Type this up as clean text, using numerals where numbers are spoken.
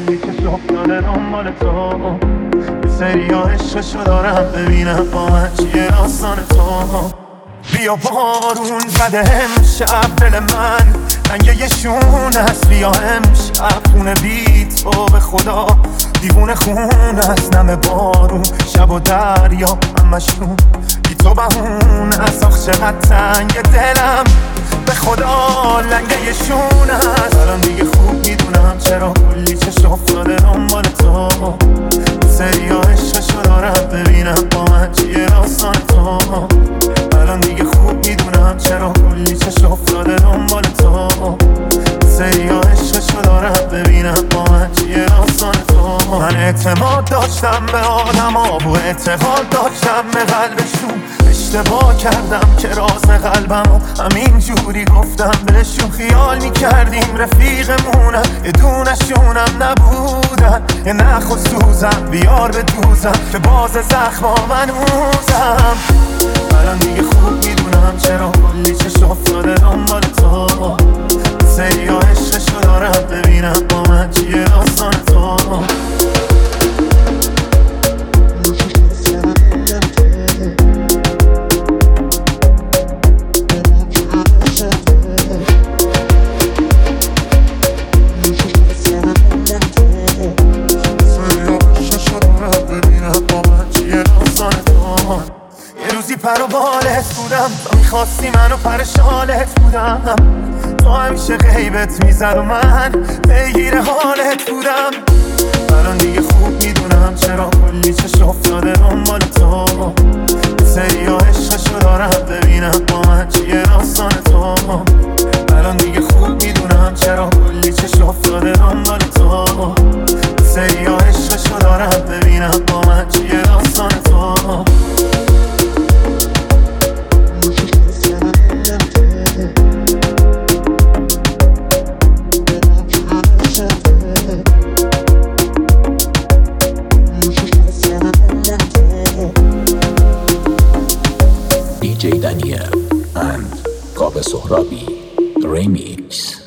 کلی که افتاده دنبال تو. یه سریا عشقشو دارم ببینم با من چیه داستان تو. بیا بارون زده امشب دل من رنگ یه شون هست. بیا امشب خونه بی تو به خدا دیوونه خون هست. نم بارون شب و دریا همشون بی تو بهون هست. آخ چقدر تنگ دلم به خدا لنگه یه شون هست. الان دیگه خوب میدونم چرا کلی چشم افتاده دنبال تو. سریا عشقشو دارم ببینم با من چیه داستان تو. الان دیگه خوب میدونم چرا کلی چشم افتاده دنبال تو. سریا عشقشو دارم ببینم با من چیه داستان تو. من اعتماد داشتم به آدما و اعتقاد داشتم به قلبشون. اشتباه کردم که راز قلبمو همین جوری گفتم بهشون. خیال میکردیم رفیقمونم یه دونشونم نبودن. یه نخ و سوزم بیار به دوزم که باز زخما منوزم. الان دیگه خوب میدونم چرا کلی چشم افتاده دنبال تو. سریا عشقشو دارم ببینم با من چیه داستان تو. پر و بالت بودم تو میخواستی منو پر شالت بودم. تو همیشه غیبت میزد و من پیگیر حالت بودم. الان دیگه خوب میدونم چرا کلی چشم افتاده دنبال تو. سریا عشقشو دارم ببینم با من چیه داستان تو. الان دیگه خوب میدونم چرا کلی چشم افتاده دنبال تو. سریا عشقشو دارم ببینم با من چیه داستان تو. DJ Daniel and Kobe Sohrabi Remix.